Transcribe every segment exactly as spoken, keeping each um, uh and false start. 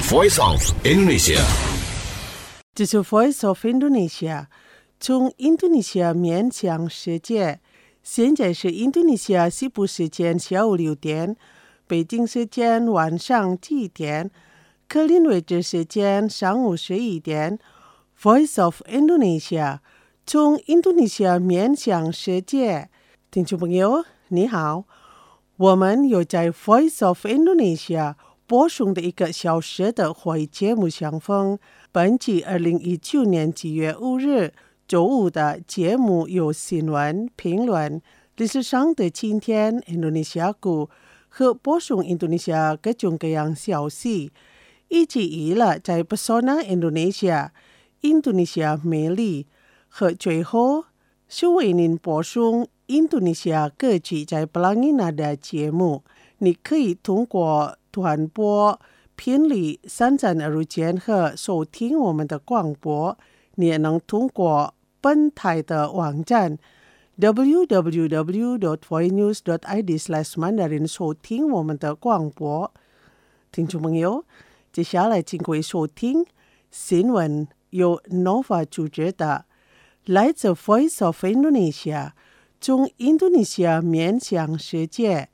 Voice of Indonesia。 这是 Voice of Indonesia， 从印度尼西亚面向世界。现在是印度尼西亚西部时间下午六点，北京时间晚上七点，克林威治时间上午十一点。Voice of Indonesia， 从印度尼西亚面向世界。听众朋友，你好，我们有在 Voice of Indonesia 播送的一个小时的华语节目相逢。本期二零一九年七月五日周五的节目有新闻评论、历史上的今天、印度尼西亚股和播送印度尼西亚各种各样消息，以及娱乐在 Pesona Indonesia、印度尼西亚魅力，和最后是为您播送印度尼西亚各地在 Pelangina 的节目。你可以通过短波频率三三二五千赫收听我们的广播，你也能通过本台的网站 double-u double-u double-u dot voinews dot i d slash mandarin 收听我们的广播。听众朋友，接下来请各位收听新闻，由 Nova 主持的，来自 Voice of Indonesia， 从印度尼西亚面向世界。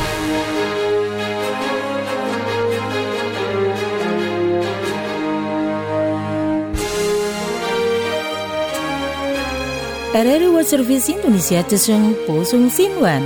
R R I World Service Indonesia Jesung Posung Sinwan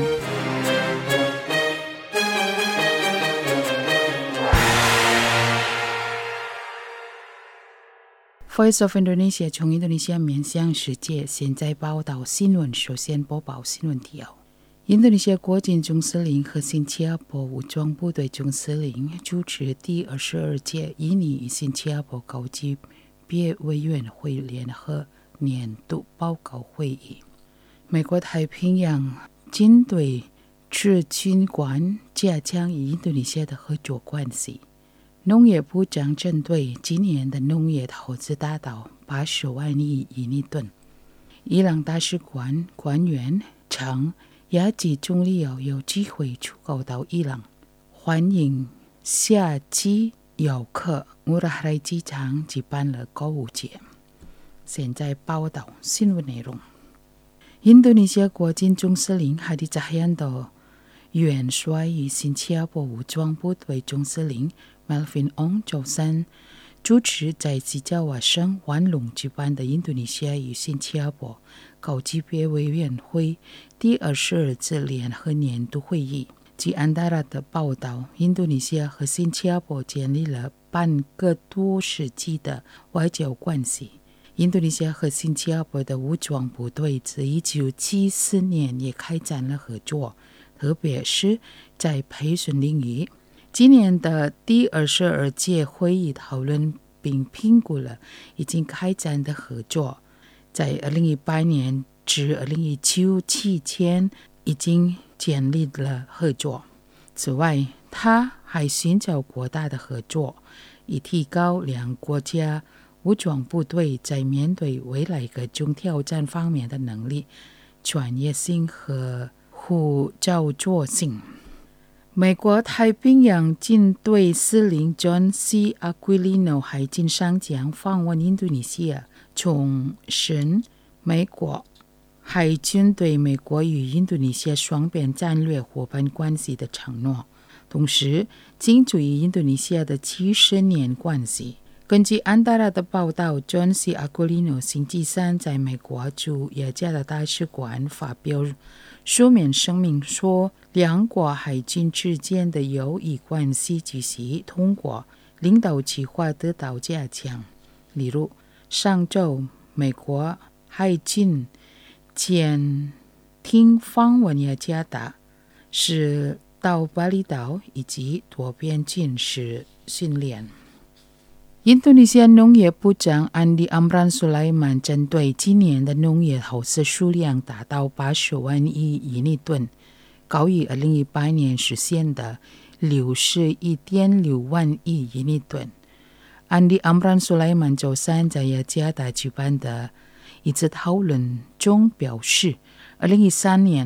Voice of Indonesia 从印度尼西亚面向世界，现在报道新闻。首先播报新闻提要：印度尼西亚国军总司令和新加坡武装部队总司令主持第二十二届印尼与新加坡高级别委员会联合年度报告会议。美国太平洋军队指军官加强与印度尼西亚的合作关系。农业部长针对今年的农业投资达到八十万亿印尼盾。伊朗大使馆官员称，亚籍总理要有机会出口到伊朗，欢迎夏季游客。乌拉哈莱机场举办了购物节。现在报道新闻内容。印度尼西亚国军总司令哈迪扎哈yanto的元帅与新加坡武装部队总司令 Melvin Ong 周三主持在吉加瓦省万隆举办的印度尼西亚与新加坡高级别委员会第二十二次联合年度会议。据安达拉的报道，印度尼西亚和新加坡建立了半个多世纪的外交关系。印度尼西亚和新加坡的武装部队自一九七四年也开展了合作，特别是在培训领域。今年的第二十二届会议讨论并评估了已经开展的合作，在二零一八年至二零一九期间已经建立了合作。此外，他还寻找扩大的合作，以提高两国家武装部队在面对未来各种挑战方面的能力、专业性和互照作性。美国太平洋舰队司令 John C. Aquilino 海军上将访问印度尼西亚，重申美国海军对美国与印度尼西亚双边战略伙伴关系的承诺，同时庆祝与印度尼西亚的七十年关系。根据安达拉的报道， John C. Aquilino 星期三在美国驻雅加达大使馆发表书面声明说，两国海军之间的友谊关系继续通过领导计划得到加强。例如，上周美国海军舰艇访问雅加达，是到巴厘岛以及多边军事训练。印度尼西亚农业部长 Andi Amran Sulaiman 针对今年的农业投资数量达到八十万亿印尼吨，高于二零一八年实现的六十一点六万亿印尼吨。Andi Amran Sulaiman 周三在雅加达举办的一次讨论中表示，二零一三年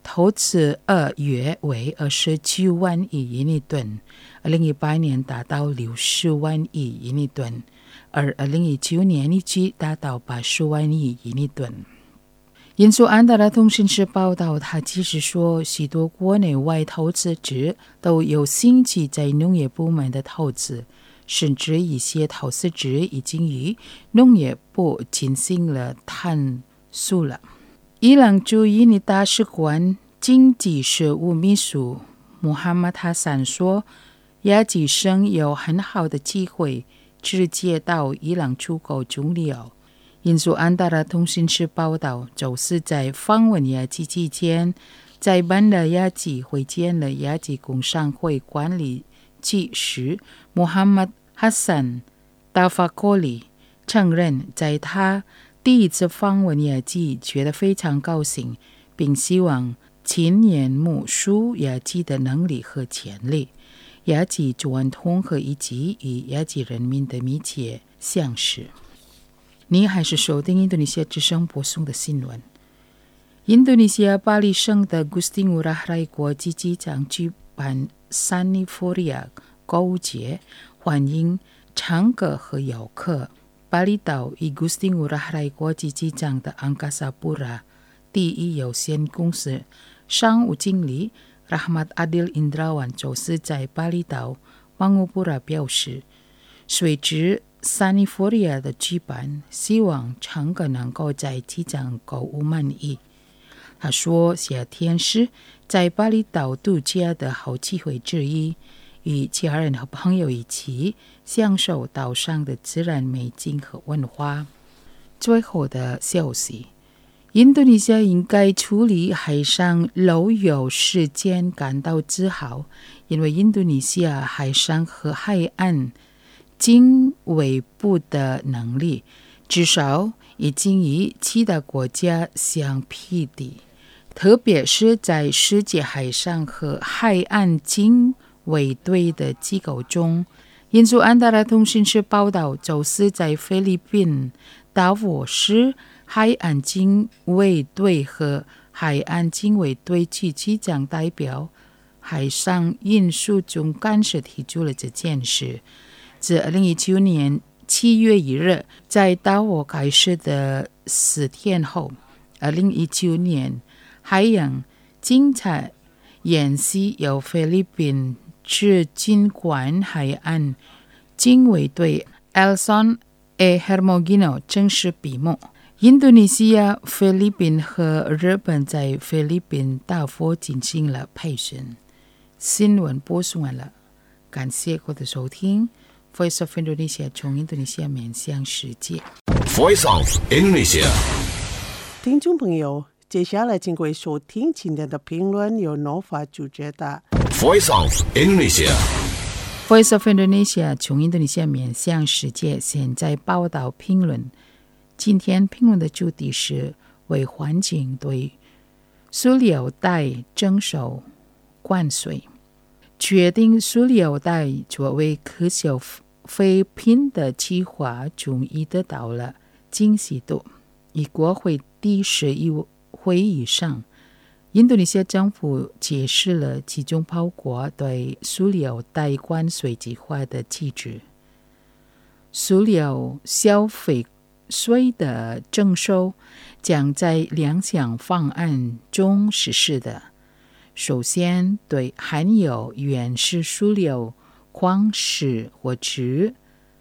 投资二月为二十九万亿英里吨，二零一八年达到六十万亿英里吨，而二零一九年一季达到八十万亿英里吨。印度安达拉通讯社报道，他即使说许多国内外投资者都有兴趣在农业部门的投资，甚至一些投资者已经与农业部进行了谈述了。伊朗驻印尼大使馆经济事务秘书穆罕默德·哈桑说，亚吉生有很好的机会直接到伊朗出口中料。印度安达拉通讯社报道，就是在访问亚吉期间，在班达亚吉会见了亚吉工商会管理技师穆罕默德·哈桑·达法科里承认，在他第一次访问亚吉觉得非常高兴，并希望亲眼目睹亚吉的能力和潜力。亚吉传统和以及与亚吉人民的密切相识。你还是收听印度尼西亚之声播送的新闻。印度尼西亚巴里省的 Gusti Ngurah Rai 国际机场举办 Saniforia 购物节，欢迎乘客和游客。巴厘岛以 Gusti Ngurah Rai 国际机场的 Angkasa Pura 第一有限公司商务经理 Rahmat Adil Indrawan 就是在巴厘岛 Mangupura 表示，随之Saniforia 的举办，希望乘客能够在机场购物满意。他说，夏天是在巴厘岛度假的好机会之一，与家人和朋友一起享受岛上的自然美景和文化。最后的消息，印度尼西亚应该处理海上漏油事件感到自豪，因为印度尼西亚海上和海岸经纬部的能力至少已经与其他国家相匹敌，特别是在世界海上和海岸经纬队的机构中。印度安达拉通讯社报道，就是在菲律宾达沃市海岸经纬队和海岸经纬队及机长代表海上运输中干涉提出了这件事。自二零一九年七月一日在达沃开始的四天后，二零一九年海洋警察演习由菲律宾至金管海岸经纬队 Elson A. Hermogino 正式闭幕。印度尼西亚、菲律宾和日本在菲律宾大佛进行了培训。新闻播送完了，感谢各位的收听。Voice of Indonesia 从印度尼西亚面向世界。 Voice of Indonesia。 听众朋友，接下来请各位收听今天的评论，由诺法主持的。 Voice of Indonesia。 Voice of Indonesia 从印度尼西亚面向世界，现在报道评论。今天评论的主题是为环境对塑料袋征收关税。决定塑料袋作为可消费品的计划终于得到了惊喜度。以国会第十一会议上，印度尼西亚政府解释了其中包括对塑料袋关税计划的机制。塑料消费税的征收将在两项方案中实施的。首先，对含有原始塑料、矿石或者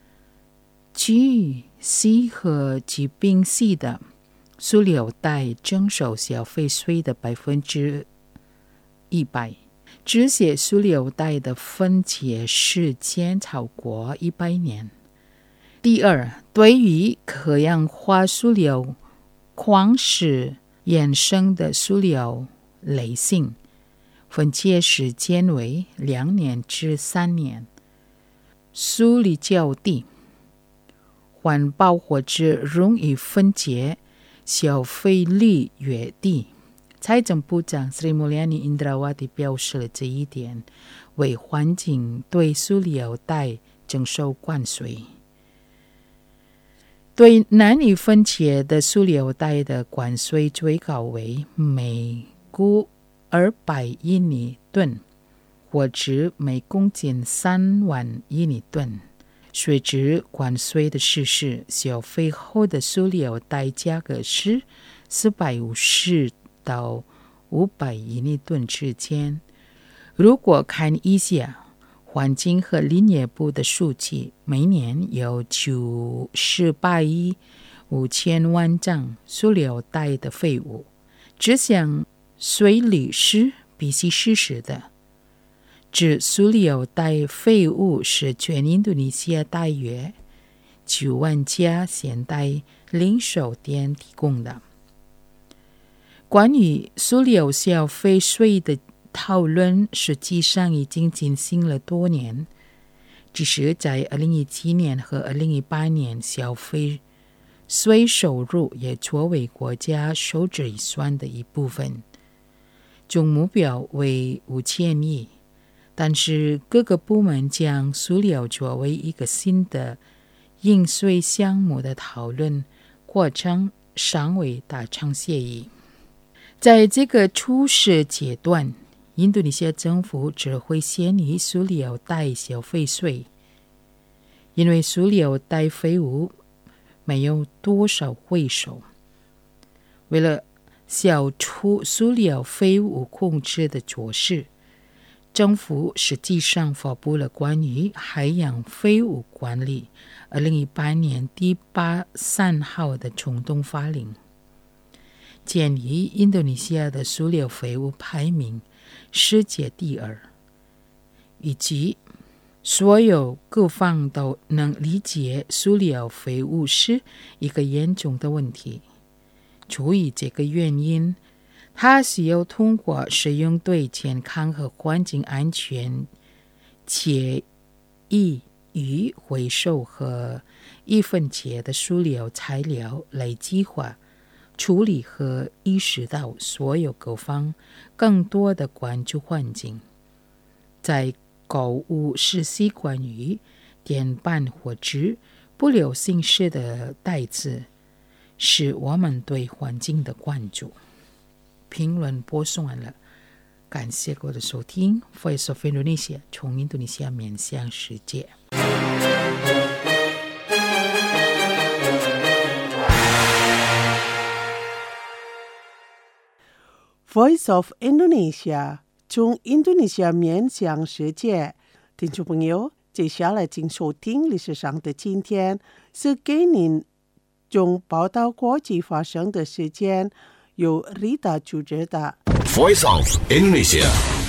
聚酰和聚丙烯的塑料袋征收消费税的百分之一百。这些塑料袋的分解时间超过一百年。第二，对于可氧化塑料、矿石衍生的塑料类型，分解时间为两年至三年。塑力较低、环保或者容易分解，消费率越低。财政部长 Sri Mulyani Indrawati 表示了这一点，为环境对塑料袋征收关税。对难以分解的塑料袋的关税最高为每股二百印尼吨，货值每公斤三万印尼吨。随之关税的实施，消费后的塑料袋价格是四百五十到五百印尼吨之间。如果看一下环境和林业部的数据，每年有九十八亿五千万张塑料袋的废物。这项税率是必须实施的。指塑料袋废物是全印度尼西亚大约九万家现代零售店提供的。关于塑料消费税的讨论实际上已经进行了多年，只是在二零一七年和二零一八年，消费税收入也作为国家收支预算的一部分，总目标为五千亿。但是各个部门将塑料作为一个新的应税项目的讨论过程尚未达成协议。在这个初始阶段，印度尼西亚政府只会先以塑料袋消费税，因为塑料袋废物没有多少回收。为了消除塑料废物控制的措施，政府实际上发布了关于海洋废物管理二零一八年第八三号的冲动法令，建议印度尼西亚的塑料废物排名世界第二，以及所有各方都能理解塑料废物是一个严重的问题。出于这个原因，它需要通过使用对健康和环境安全且易于回收和易分解的塑料材料来计划、处理和意识到所有各方更多的关注环境。在购物实施关于电板或者不流行式的袋子，是我们对环境的关注。评论播送完了，感谢各位的收听。Voice of Indonesia 从印度尼西亚面向世界。 Voice of Indonesia 从印度尼西亚面向世界。听众朋友，接下来请收听历史上的今天，是给您用报道国际发生的事件。由 Rita 主持的 Voice of Indonesia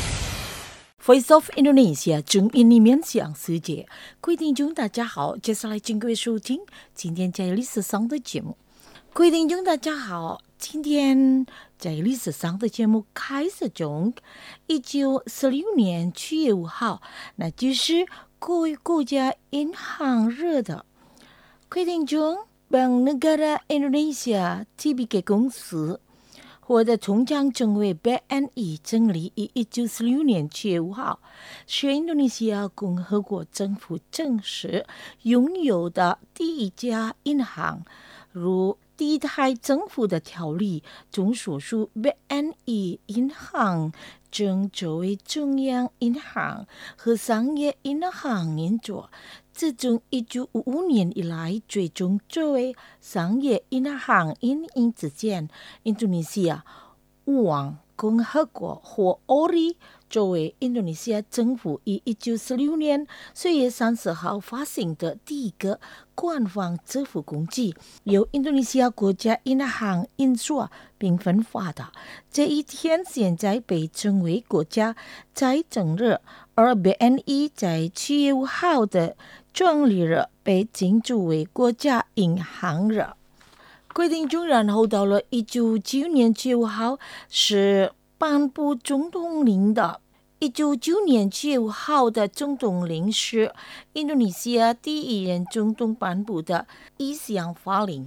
Voice of Indonesia 中印尼面向世界。各位听众大家好，接下来请各位收听今天在历史上的节目。各位听众大家好，今天在历史上的节目开始中，一九四六年七月五号，那就是各位国家银行日的。各位听众， Bank Negara Indonesia T B K 公司或者通常称为 B N I 成立于一九四六年七月五号，是印度尼西亚共和国政府正式拥有的第一家银行。如第一代政府的条例中所述， B N I 银行正作为中央银行和商业银行运作。自从一九五五年以来，最终作为商业银行运营之间，印度尼西亚乌王共和国或 O R I 作为印度尼西亚政府于一九四六年四月三十号发行的第一个官方支付工具，由印度尼西亚国家银行运作并分发的。这一天现在被称为国家财政日，而 B N I 在七月五号的创立日被庆祝为国家银行日。各位听众，然后到了一九九年七月五号是颁布总统令的。一九九年七月五号的总统令是印度尼西亚第一任总统颁布的一项法令。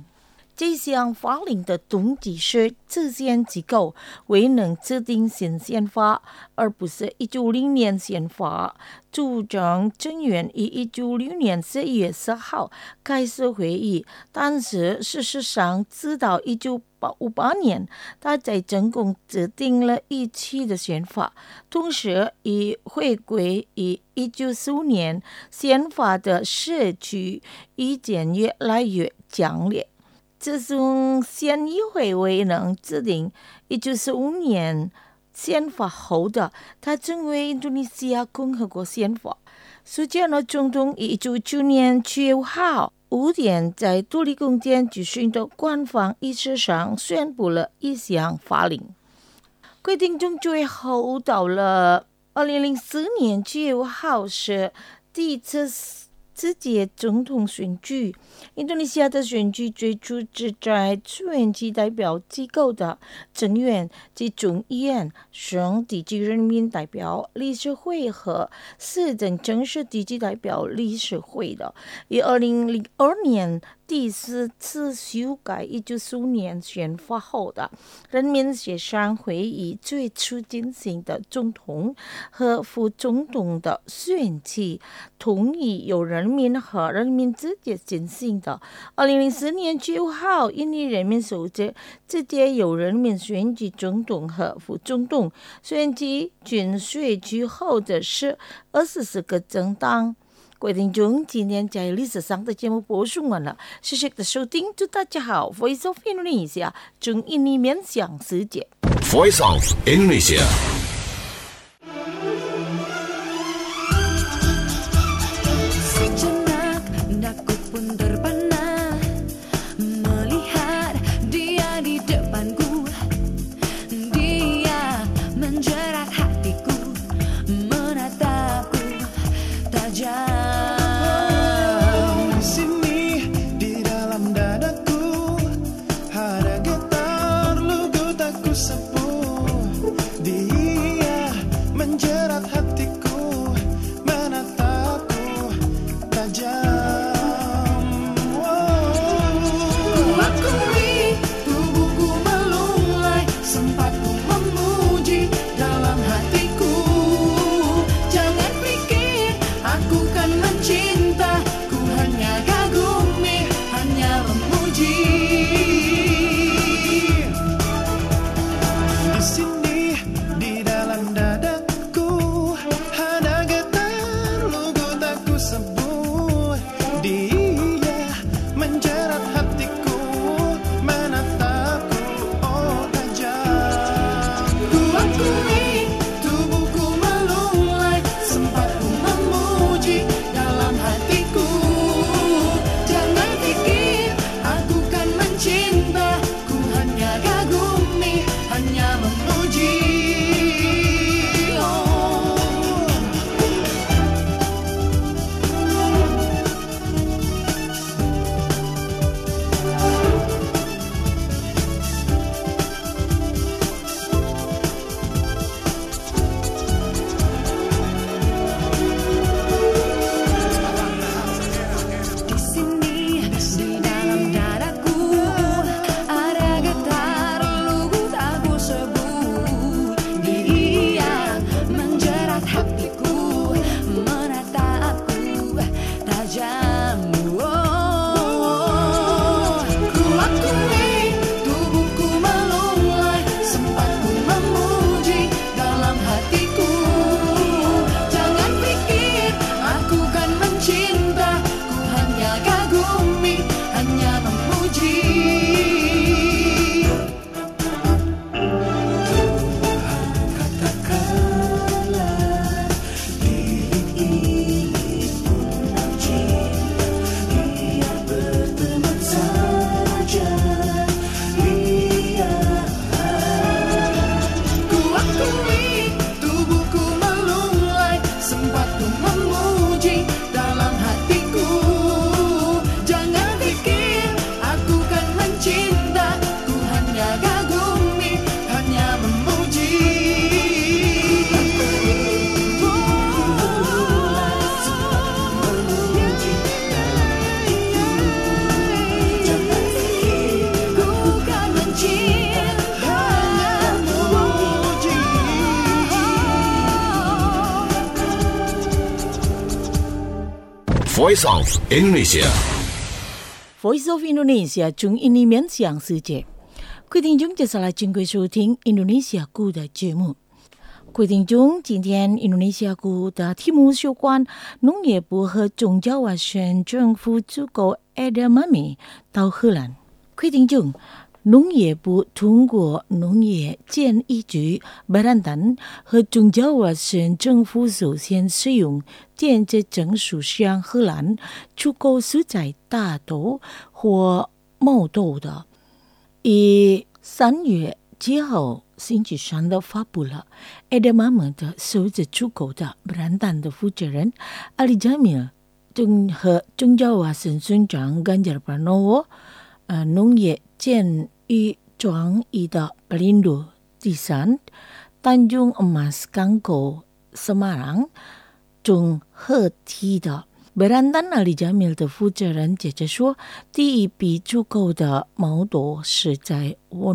这项法令的动机是制宪机构未能制定新宪法，而不是一九零年宪法。主张政院于一九六年十一月十号开始会议，但是事实上，直到一九五八年，他在成功制定了一期的宪法，同时以回归于一九四五年宪法的社区意见越来越强烈。自从县议会未能制定一九四五年宪法后的，它成为印度尼西亚共和国宪法。苏加诺总统于一九九九年七月五号五点在独立宫殿举行的官方仪式上宣布了一项法令，规定中最后到了二零零四年七月五号是第一次直接总统选举。印度尼西亚的选举最初是在选举代表机构的政院及众议院、省地级人民代表理事会和市政正式地级代表理事会的。于二零零二年第四次修改一九四五年宪法后的人民协商会议最初进行的总统和副总统的选举，同意由人民和人民直接进行的。二零零四年七月五号，印尼人民首次直接由人民选举总统和副总统，选举均选举后的是二十四个政党。各位听众，今天在历史上的节目播送完了，谢谢的收听，祝大家好。Voice of Indonesia， 从印尼面向世界。 Voice of Indonesia。 Di sini di dalam dadaku Voice of Indonesia Voice of Indonesia 中印尼面向世界。各位听众，接下来请各位收听印度尼西亚股的节目。各位听众，今天印度尼西亚股的题目是有关农业部和宗教外省政府机构 Edamame 到荷兰。各位听众，农业部通过农业建议局 Barantan 和宗教外省政府首先使用电子证书向荷兰出口蔬菜大豆或毛豆的。以三月七号星期三的发布了 Edamame 的首次出口的 Barantan 的负责人 Ali Jamil 和宗教外省省长 Ganjar Pranowo呃农业建议转移的 Pelindo di San Tanjung Emas Kangko Semarang 中合体的。Barantan Ali Jamil 的负责人接着说，第一批出口的毛豆是在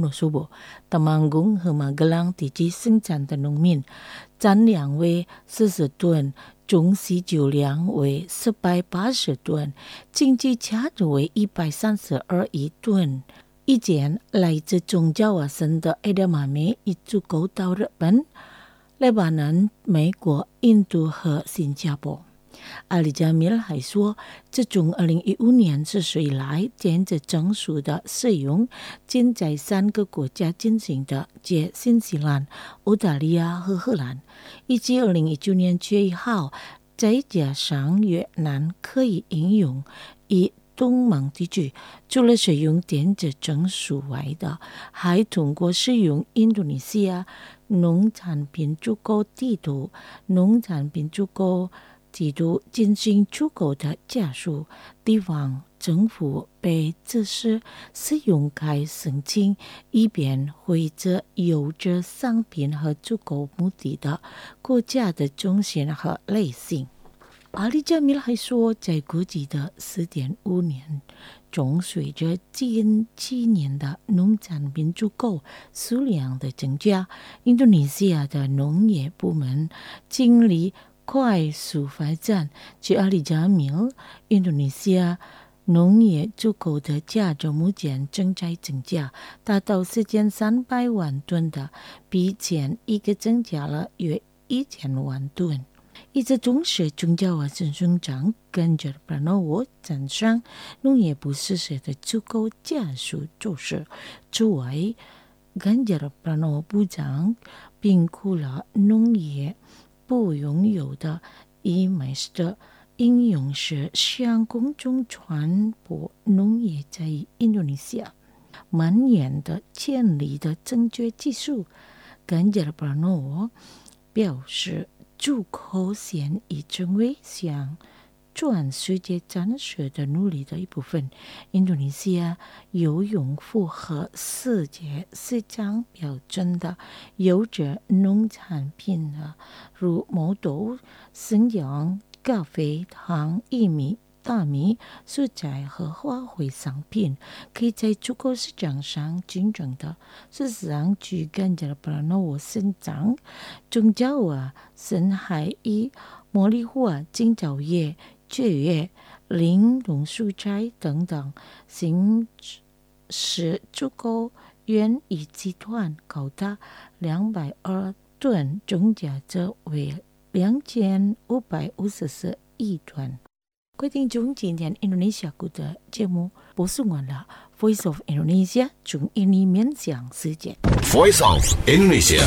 Wonosobo、Temanggung 和 Magelang 地区生产的农民，产量为四十吨，总需求量为四百八十吨，经济价值为一百三十二亿吨。以前来自宗教外省的 Edamame 已出口到日本、黎巴嫩、美国、印度和新加坡。阿里加米尔还说，自从二零一五年实施以来，电子证书的使用仅在三个国家进行的，即新西兰、澳大利亚和荷兰，以及二零一九年七月一号，再加上越南可以应用。以东盟地区除了使用电子证书外的，还通过使用印度尼西亚农产品出口地图、农产品出口地图进行出口的家属，地方政府被指示使用该申请，以便会着有着商品和出口目的的国家的中心和类型。阿里加米尔还说，在过去的四点五年中，随着近七年的农产品出口数量的增加，印度尼西亚的农业部门经历快速发展。据阿里加米尔，印度尼西亚农业出口的价值目前正在增加，达到四千三百万吨的，比前一个增加了约一千万吨。一直同时，宗教外省省长 Ganjar Pranowo 赞赏农业部实施的出口加速措施。此外 ，Ganjar Pranowo 部长评估了农业部拥有的 e-mail 的应用是向公众传播农业在印度尼西亚蔓延的潜力的正确技术。Ganjar Pranowo 表示，出口现已成为向全世界展示的努力的一部分。印度尼西亚有用符合世界市场标准的优质农产品，如毛豆、生姜、咖啡、糖、薏米、大米、蔬菜和花卉商品，可以在出口市场上竞争的。事实上，据Ganjar Pranowo省长，宗教外省还以茉莉花、金枣叶、蕨叶、玲珑蔬菜等等形式出口园艺集团高达两百二吨，总价值为两千五百五十四亿吨。各位听众，今天印度尼西亚股的节目播送完了。Voice of Indonesia 中印尼面向世界。 Voice of Indonesia。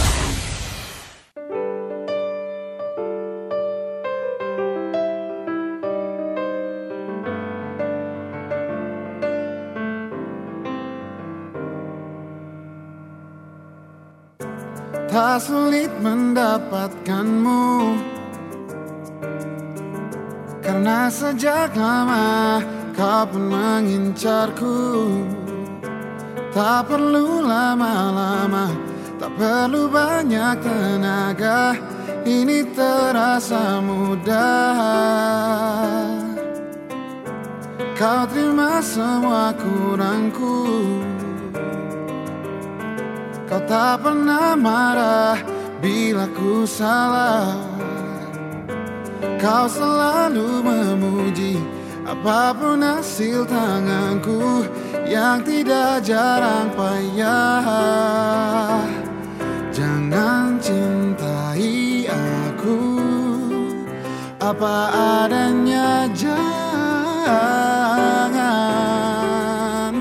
Tak sulit mendapatkanmu, karena sejak lama kau pun mengincarku. Tak perlu lama-lama, tak perlu banyak tenaga, ini terasa mudah. Kau terima semua kurangku, kau tak pernah marah bila ku salah. Kau selalu memuji apapun hasil tanganku yang tidak jarang payah. Jangan cintai aku apa adanya, jangan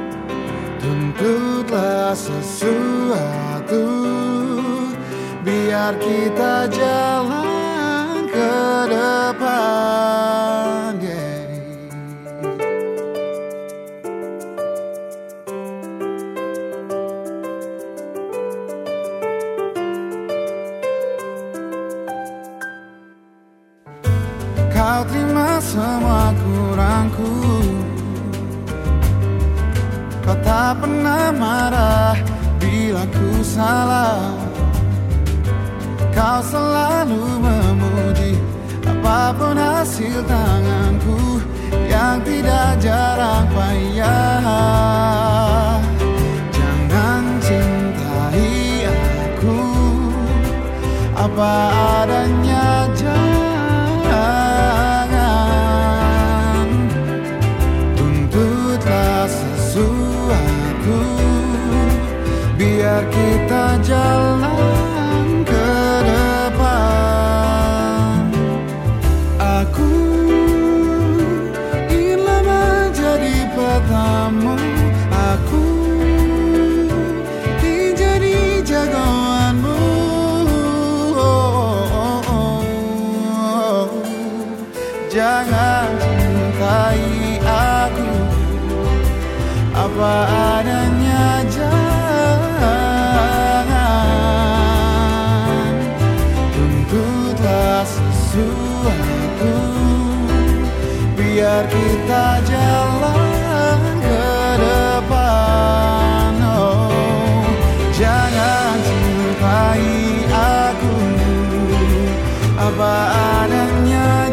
tuntutlah sesuatu, biar kita jalan ke depan, yeah. Kau terima semua kurangku, kau tak pernah marah bila ku salah. Kau selalu memuji apapun hasil tanganku yang tidak jarang payah. Jangan cintai aku apa adanya, jangan tuntutlah sesuatu, biar kita jalan ke depan. Aku ingin menjadi petamu, aku ingin jadi jagoanmu. Oh, oh, oh, oh. Jangan cintai aku apa adanya, jangan tuntutlah sesuatu, biar kita jalan ke depan. Oh, jangan cintai aku apa adanya,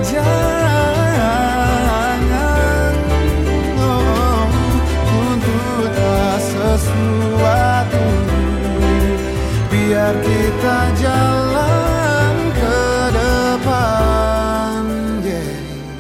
jangan oh, tuntutlah sesuatu, biar kita jalan ke depan, yeah.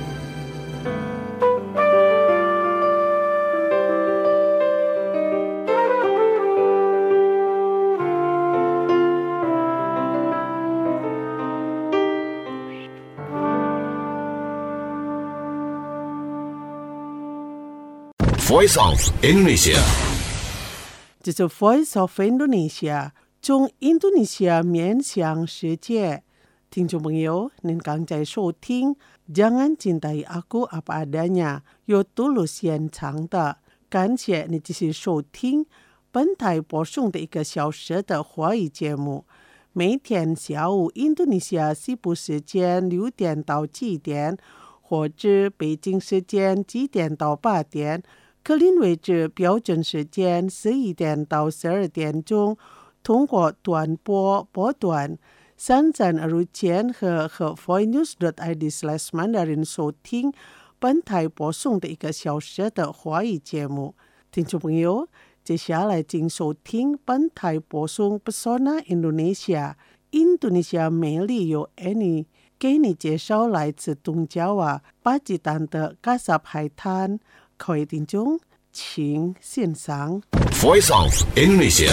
Voice of Indonesia. 这是 Voice of Indonesia 从印度尼西亚面向世界。听众朋友，您刚才收听 Jangan Cintai Aku Apa Adanya 由杜鲁献唱的，感谢你继续收听本台播送的一个小时的华语节目。每天下午印度尼西亚西部时间六点到七点，或者北京时间七点到八点，格林威治标准时间十一点到十二点钟，通过短波波段三站二千和和 voinews.id slash mandarin 收听本台播送的一个小时的华语节目。听众朋友，接下来请收听本台播送 Pesona Indonesia 印度尼西亚美丽由 Annie 给你介绍来自东爪哇巴基斯坦的嘎萨海滩。各位听众，请欣赏 Voice of Indonesia.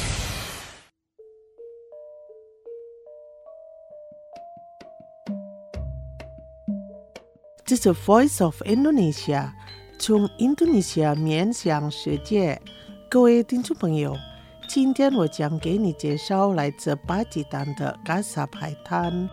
这是 Voice of Indonesia 从印度尼西亚面向世界。各位听众朋友，今天我将给你介绍来自巴基斯坦的嘎萨海滩。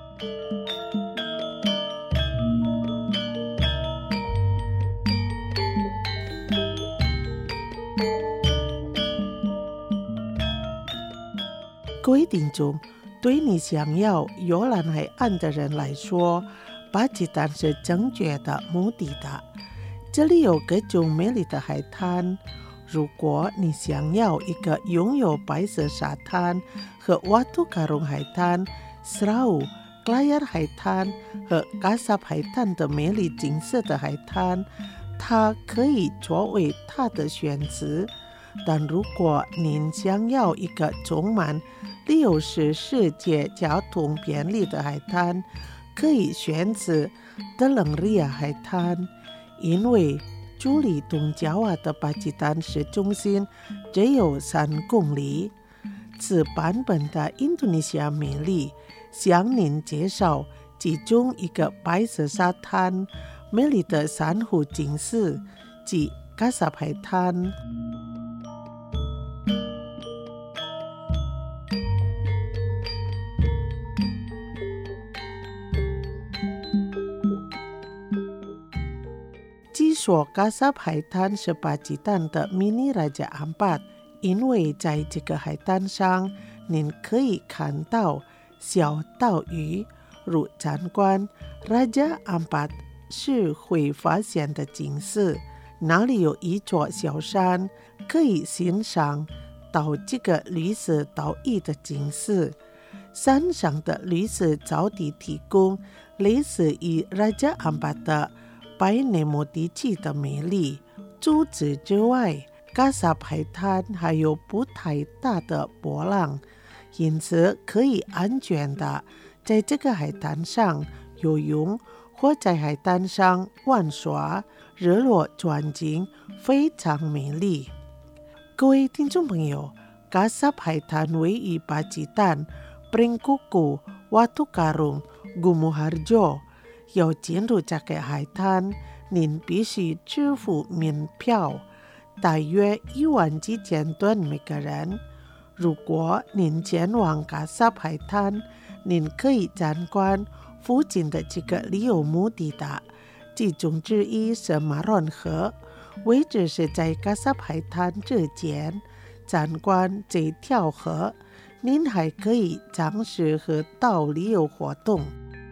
各位听众，对你想要游览海岸的人来说，巴基斯坦是正确的目的地。这里有各种美丽的海滩。如果你想要一个拥有白色沙滩和Watu Karung海滩、Serau、Klayar海滩和嘎萨海滩的美丽景色的海滩，它可以作为它的选择。但如果您想要一个充满旅游式世界交通便利的海滩， 可以选择德楞利亚海滩，因为距离东爪哇的巴基丹市中心只有三公里。此版本的印度尼西亚美丽向您介绍其中一个白色沙滩美丽的珊瑚景色即嘎萨海滩。据说嘎萨海滩是巴基丹的迷你Raja Ampat，因为在这个海滩上，您可以看到小岛屿。如参观Raja Ampat是会发现的景色，那里有一座小山，可以欣赏到这个绿色岛屿的景色。山上的绿色草地提供类似于Raja Ampat的百年莫地区的美丽。除此之外，嘎萨海滩还有不太大的波浪，因此可以安全的在这个海滩上游泳或在海滩上玩耍，日落转景非常美丽。各位听众朋友，嘎萨海滩位于巴基丹 Pringkuku Watu Karung Gumuharjo， 要进入这个海滩，您必须支付门票，大约一万几千吨每个人。如果您前往嘎萨海滩，您可以参观附近的几个旅游目的地，其中之一是马润河，位置是在嘎萨海滩之间。参观这条河，您还可以尝试河道旅游活动。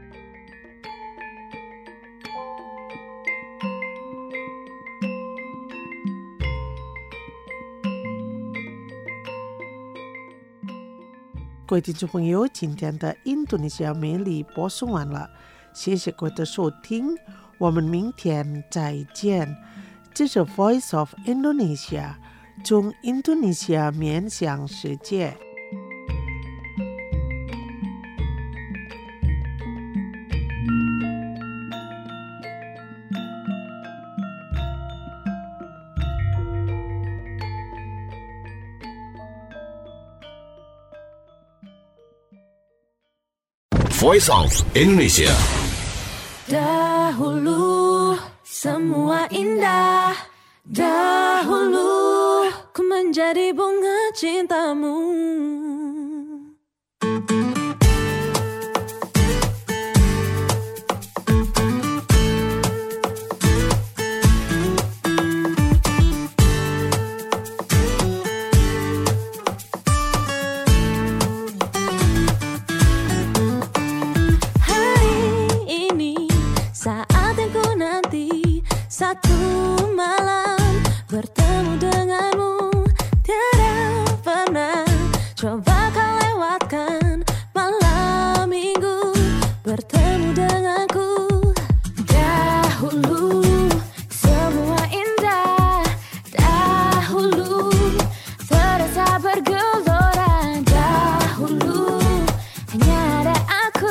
各位听众朋友，今天的印度尼西亚美丽播送完了，谢谢各位的收听，我们明天再见。这是 Voice of Indonesia， 从印度尼西亚面向世界。 Voice of Indonesia. Dahulu semua indah, dahulu ku menjadi bunga cintamu. Satu malam bertemu denganmu, tiada pernah coba kau lewatkan malam minggu bertemu denganku. Dahulu semua indah, dahulu terasa bergelora, dahulu hanya ada aku,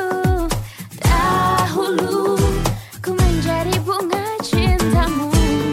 dahulu ku menjadi bunga cintamu.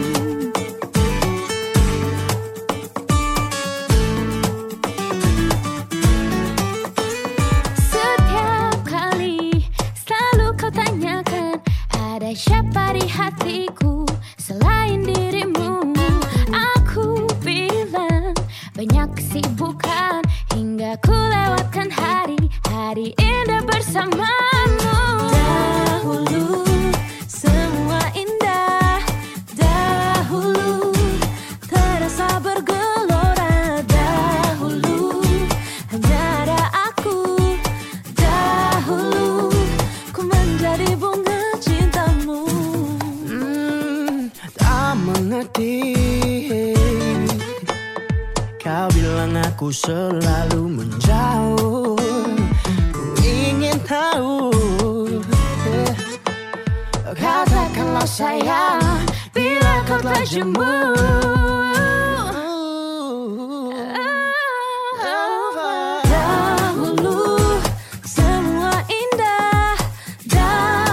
Setiap kali selalu kau tanyakan, ada siapa di hatiku selain dirimu. Aku bilang banyak kesibukan hingga ku lewatkan hari-hari indah bersamamu. Dahulu semua indah, dahulu terasa bergelora, dahulu hanya ada aku, dahulu ku menjadi bunga cintamu. Hmm, tak mengerti. Kau bilang aku selalu menjauh, ku ingin tahu. Katakanlah sayang, bila kau telah jemu. Dahulu semua indah, dahulu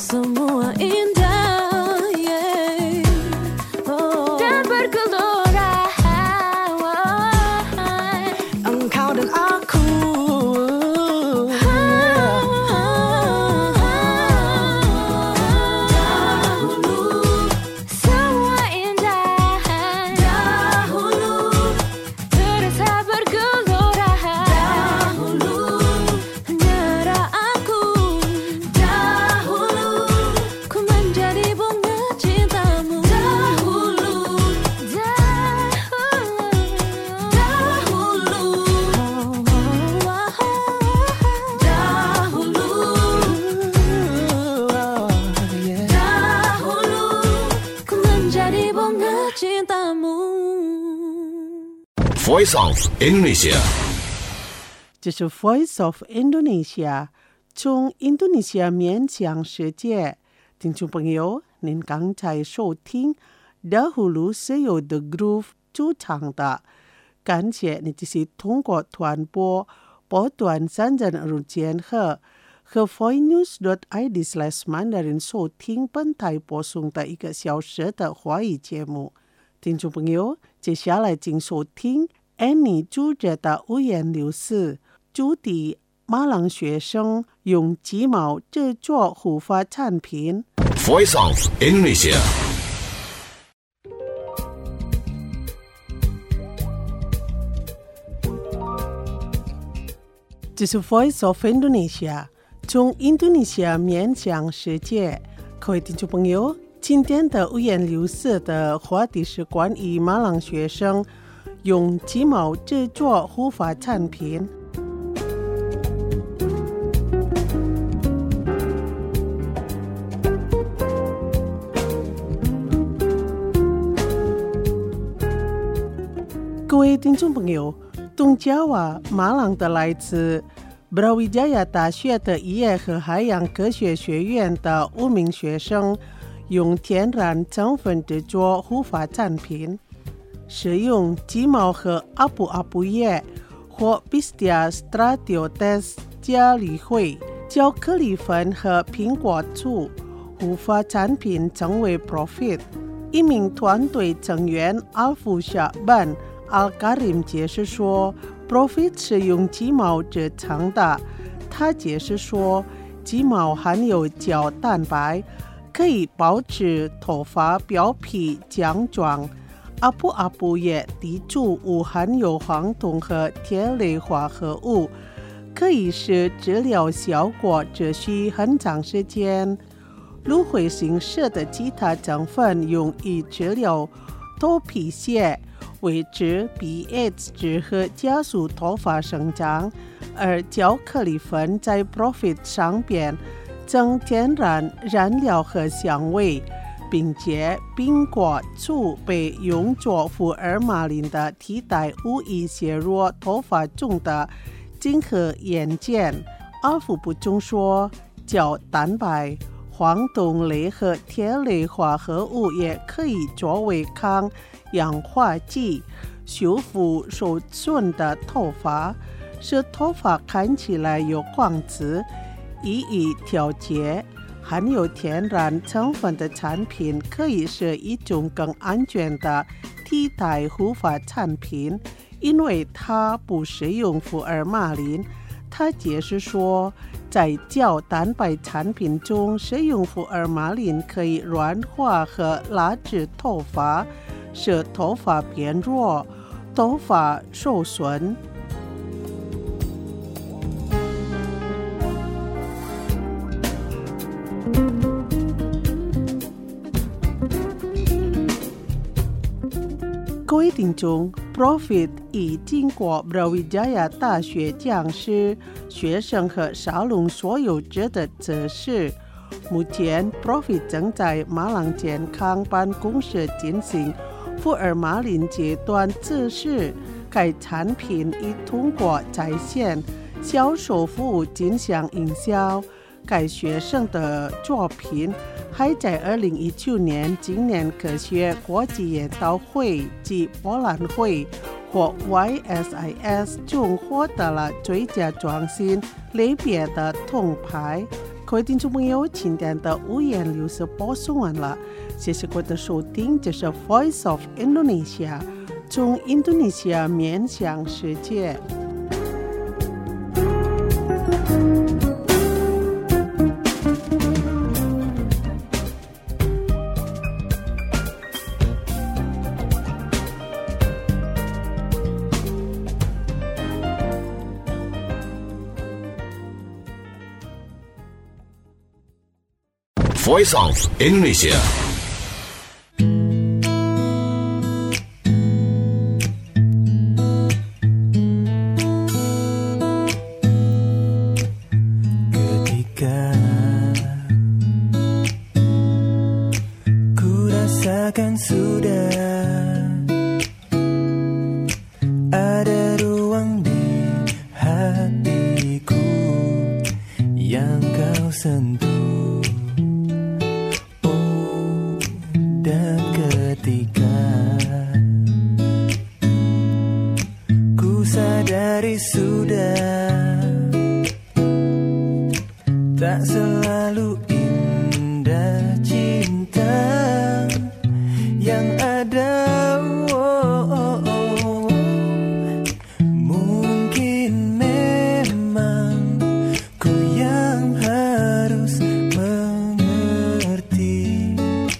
semua indah, yeah. Oh. Dan bergelora, engkau dan aku. Voice of Indonesia， 这是 Voice of Indonesia， 从印度尼西亚面向世界。听众朋友，您刚才收听 Dahulu 是由 The Groove 主唱的，感谢你继续通过传播波段三人日间和和 voicenews.id/slash mandarin 收听本台播送的一个小时的华语节目。听众朋友，接下来请收听 Annie 主角的五颜六色，主题马朗学生用鸡毛制作护发产品。 Voice of Indonesia， 这是 Voice of Indonesia， 从印度尼西亚面向世界。各位听众朋友，今天的五颜六色的话题是关于马朗学生用鸡毛制作护发产品。各位听众朋友，东加瓦马朗的来自 Brawijaya 大学的渔业和海洋科学学院的五名学生用天然成分制作护发产品，使用鸡毛和阿布阿布叶或 Pistia stratiotes 加氯会、巧克力粉和苹果醋，护发产品成为 Profit。一名团队成员 Alfu Shaban Al-Karim 解释说 Profit 是用鸡毛制成的。他解释说，鸡毛含有胶蛋白，可以保持头发表皮强壮。阿布阿布也抵触物含有黄酮和铁类化合物，可以使治疗效果持续很长时间。芦荟形式的其他成分用于治疗头皮屑、维持 pH 值和加速头发生长，而巧克力粉在 Profit 上边增天然染料和香味，并且苹果醋被用作福尔马林的替代物以削弱头发中的金和盐碱。阿福补充说，胶蛋白、黄酮类和铁类化合物也可以作为抗氧化剂，修复受损的头发，使头发看起来有光泽，予以调节。含有天然成分的产品可以是一种更安全的替代护发产品，因为它不使用福尔马林。他解释说，在胶蛋白产品中使用福尔马林可以软化和拉直头发，使头发变弱，头发受损。各位听众 ，Profit 已经过 Brawijaya 大学讲师、学生和沙龙所有者的测试。目前 ，Profit 正在马朗健康办公室进行福尔马林阶段测试。该产品已通过在线销售服务进行营销。该学生的作品还在二零一九年今年科学国际研讨会及博览会或 Y S I S 中获得了最佳创新类别的铜牌。 各位听众朋友，今天的五言六舌播送完了，谢谢各位的收听，这是 Voice of Indonesia， 从印度尼西亚面向世界。 Voice of Indonesia. Ketika ku rasakan sudah ada ruang di hatiku yang kau sentuh. Dan ketika ku sadari sudah tak selalu indah cinta yang ada, oh, oh, oh. Mungkin memang ku yang harus mengerti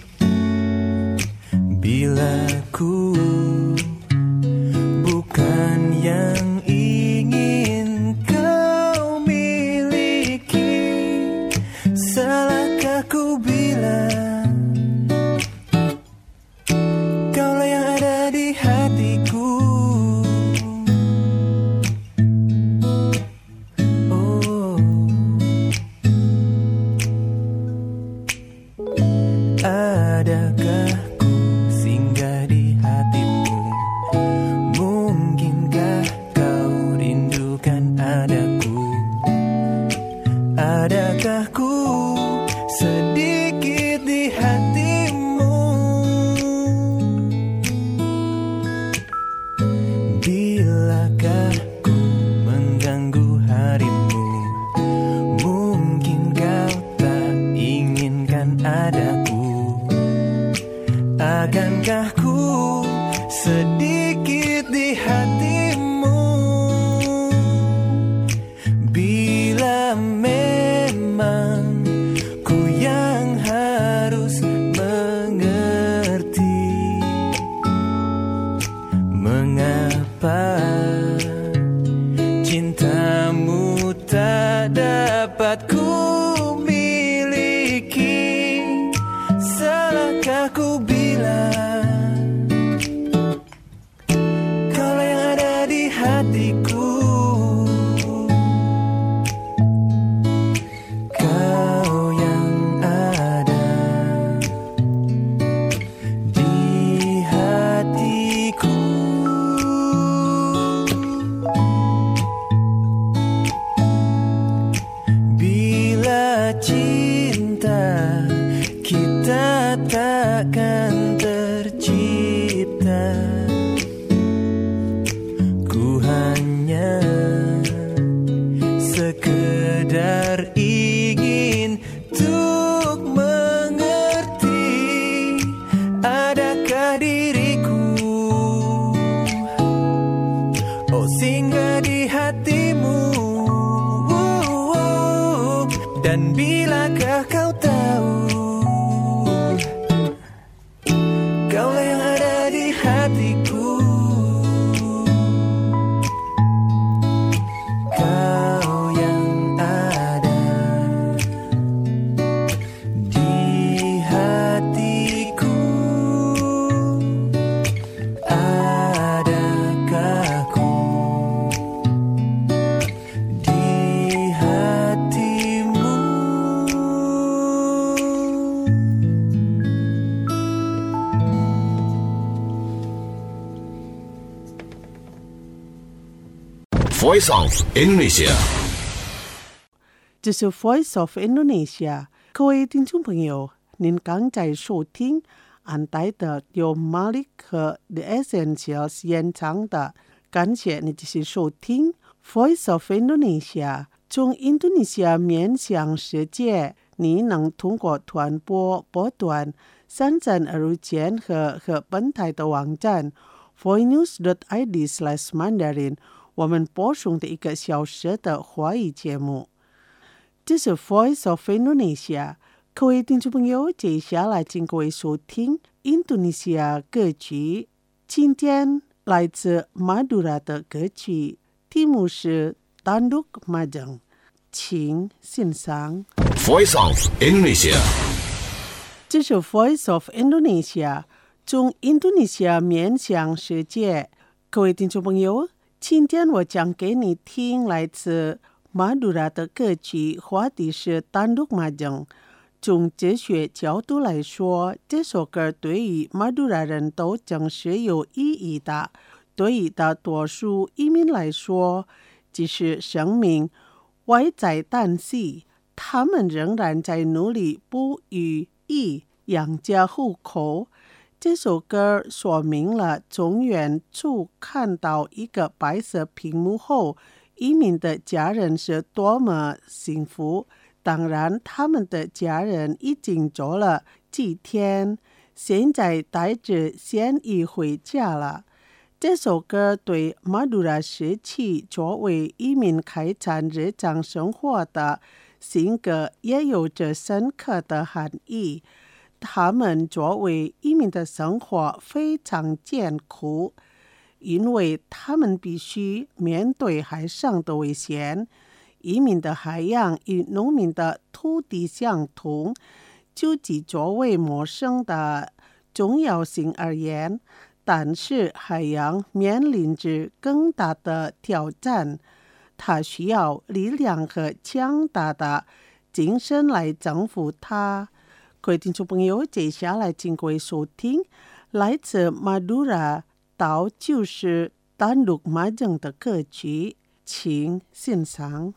bila ku bukan yang ingin kau miliki. Salahkah ku bilang kaulah yang ada di hatiku? Oh, adakah singgah di hatimu? Mungkinkah kau rindukan adaku? Adakah ku sedikit di hatimu? Bilakah ku mengganggu harimu? Mungkin kau tak inginkan adaku. Akankah ku sedikit di hatimu? Bila memang ku yang harus mengerti, mengapa cintamu tak dapat ku miliki? Salahkah ku bilang kaulah yang ada di hatiku? Kau yang ada di hatiku. Bila cinta kita takkan tercipta, ku hanya sekedar ingin tuk mengerti. Adakah diriku oh singgah di hatimu? Dan bilakah kau tahu kaulah yang ada di hatiku? Kau yang ada di hatiku. Adakah ku di hatimu? Voice of Indonesia. 这是 Voice of Indonesia， 各位听众朋友，您刚在收听安呆的由 Malik 和 The Essentials 演唱的，感谢你继续收听 Voice of Indonesia， 中从印度尼西亚面向世界，你能通过传播波段三站而入间和和本台的网站 voinews dot i d slash mandarin 我们播送的一个小时的华语节目。这是 Voice of Indonesia， 各位听众朋友，接下来请各位收听印度尼西亚歌曲。今天来自马杜拉的歌曲，题目是 Tanduk Majang， 请欣赏。 Voice of Indonesia， 这是 Voice of Indonesia， 从印度尼西亚面向世界。各位听众朋友，今天我将给你听来自马杜拉的歌曲，话题是 Tanduk Majang。从哲学角度来说，这首歌对于马杜拉人都真是有意义的。对于大多数移民来说，即使生命危在旦夕，他们仍然在努力捕鱼以养家糊口。这首歌说明了从远处看到一个白色屏幕后，移民的家人是多么幸福。当然，他们的家人已经走了几天，现在带着鲜衣回家了。这首歌对马杜拉时期作为移民开展日常生活的性格也有着深刻的含义。他们作为移民的生活非常艰苦，因为他们必须面对海上的危险。移民的海洋与农民的土地相同，就其作为陌生的重要性而言，但是海洋面临着更大的挑战，它需要力量和强大的精神来征服它。各位听众朋友，接下来请各位收听来自马杜拉岛就是 Tanduk Majang 的歌曲，请欣赏。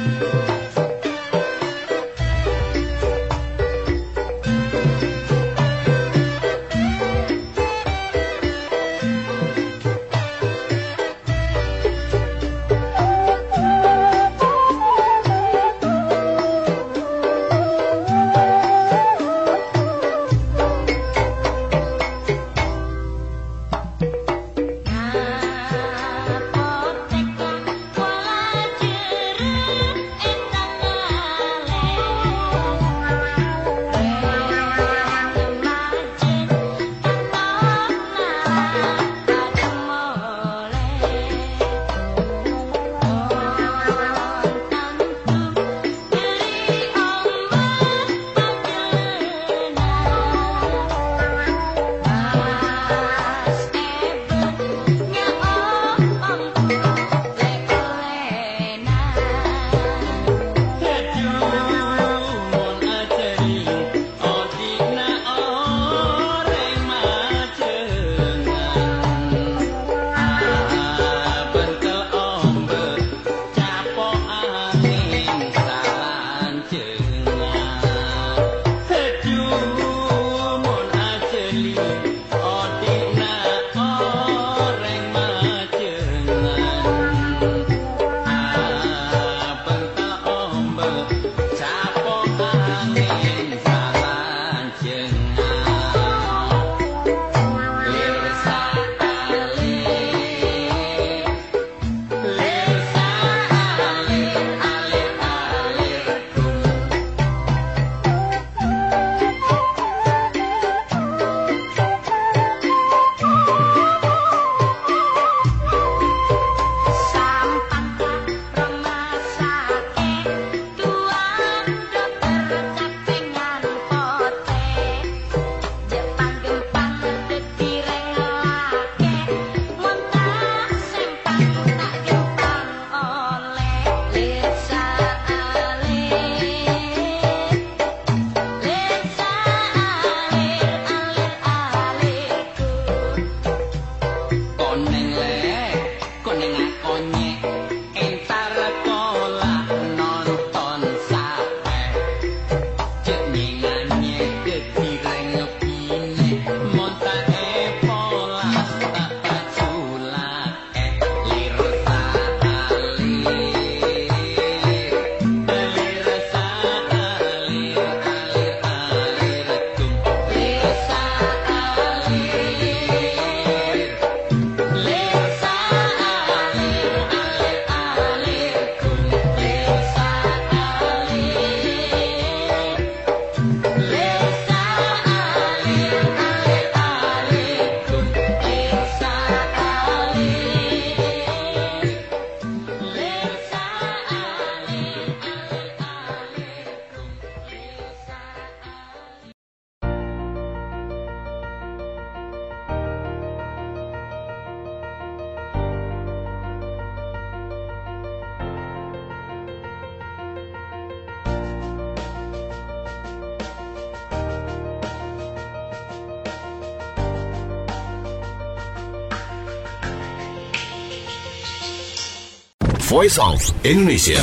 Voice of Indonesia.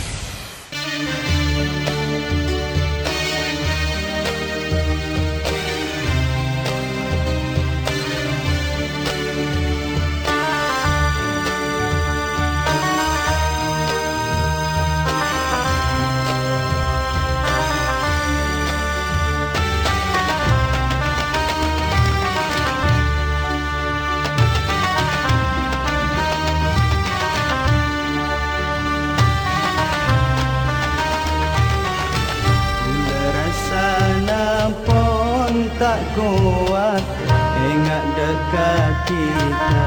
Tak kuat ingat dekat kita,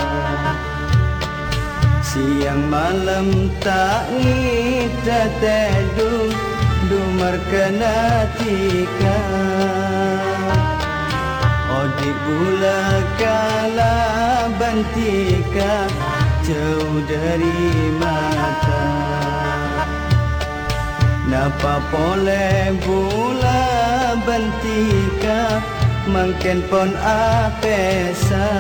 siang malam tak ngita teduh dumar kena tika, odik bula kala bantika jauh dari mata, napa pole bula bantika mangken pon apesa,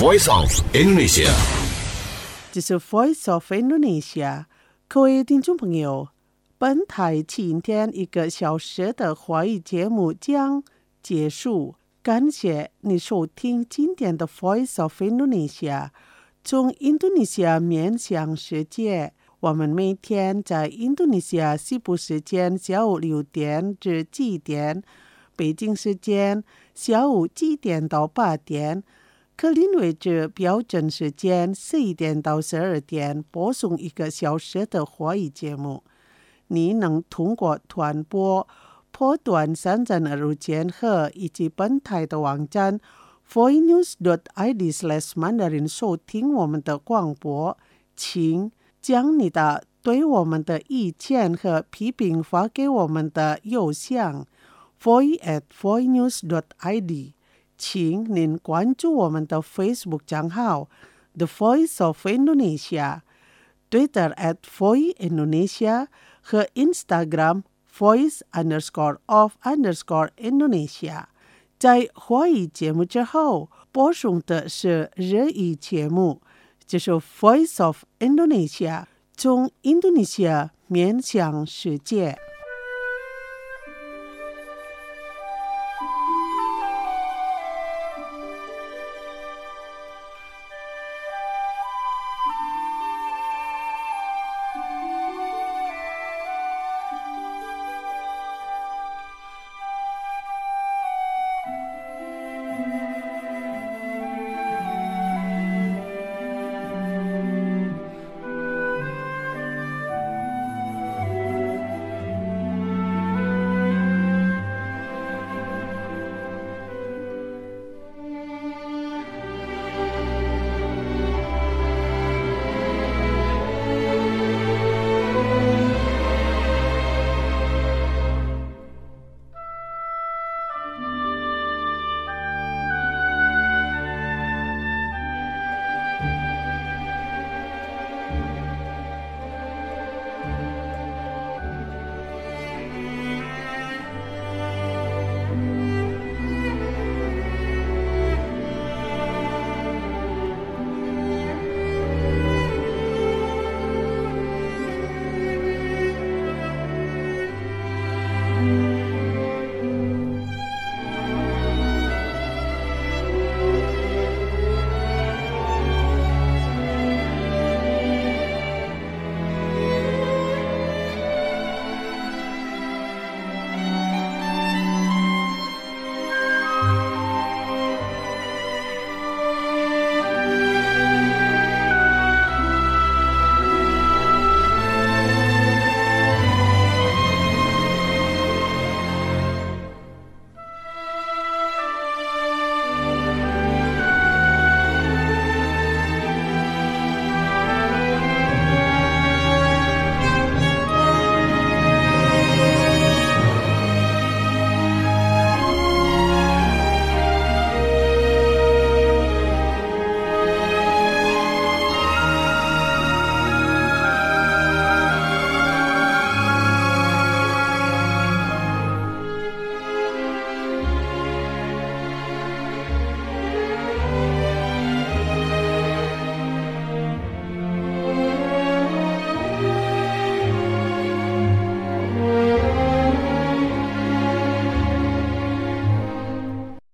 Voice of Indonesia。 这是 Voice of Indonesia。各位听众朋友，本台今天一个小时的华语节目将结束，感谢你收听今天的 Voice of Indonesia， 从印度尼西亚面向世界。我们每天在印度尼西亚西部时间下午六点至七点，北京时间下午七点到八点，克林威治标准时间十一点到十二点播送一个小时的华语节目。你能通过传播、波段三站的路线和以及本台的网站 voinews dot i d slash mandarin 收听我们的广播。请将你的对我们的意见和批评发给我们的邮箱 voice at voinews dot i d。请您关注我们的 Facebook 账号 The Voice of Indonesia、Twitter at Voice Indonesia 和 Instagram Voice underscore of underscore Indonesia。在华语节目之后，播送的是日语节目，这是 Voice of Indonesia， 从印度尼西亚面向世界。